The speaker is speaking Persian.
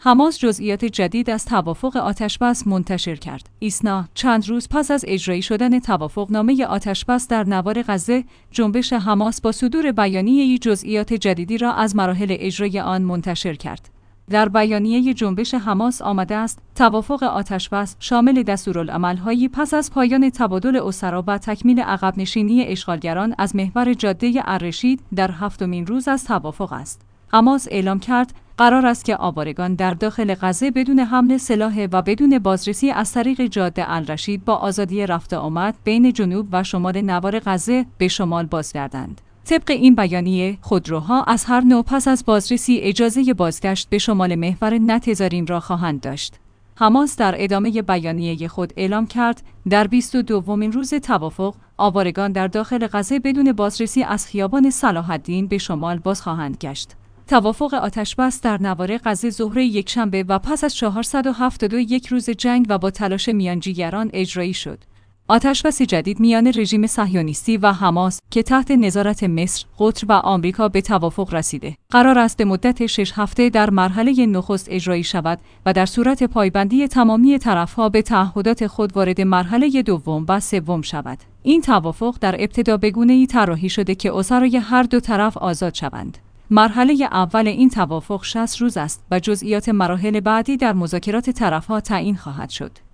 حماس جزئیات جدید از توافق آتشبس منتشر کرد. ایسنا چند روز پس از اجرایی شدن توافقنامه آتشبس در نوار غزه، جنبش حماس با صدور بیانیه‌ای جزئیات جدیدی را از مراحل اجرای آن منتشر کرد. در بیانیه جنبش حماس آمده است توافق آتشبس شامل دستورالعمل‌هایی پس از پایان تبادل اسرا و تکمیل عقب نشینی اشغالگران از محور جاده الرشید در 7مین روز از توافق است. حماس اعلام کرد قرار است که آوارگان در داخل غزه بدون حمل سلاح و بدون بازرسی از طریق جاده الرشید با آزادی رفت آمد بین جنوب و شمال نوار غزه به شمال بازگردند. طبق این بیانیه، خودروها از هر نوع پس از بازرسی اجازه بازگشت به شمال محور نتزاریم را خواهند داشت. حماس در ادامه بیانیه خود اعلام کرد در 22مین روز توافق، آوارگان در داخل غزه بدون بازرسی از خیابان صلاح الدین به شمال باز خواهند گشت. توافق آتشبس در نوار غزه ظهر یکشنبه و پس از 471 روز جنگ و با تلاش میانجیگران اجرایی شد. آتشبس جدید میان رژیم صهیونیستی و حماس که تحت نظارت مصر، قطر و آمریکا به توافق رسیده، قرار است به مدت 6 هفته در مرحله نخست اجرایی شود و در صورت پایبندی تمامی طرف‌ها به تعهدات خود وارد مرحله دوم و سوم شود. این توافق در ابتدا به گونه‌ای طراحی شده که اسرای هر دو طرف آزاد شوند. مرحله اول این توافق 60 روز است و جزئیات مراحل بعدی در مذاکرات طرف‌ها تعیین خواهد شد.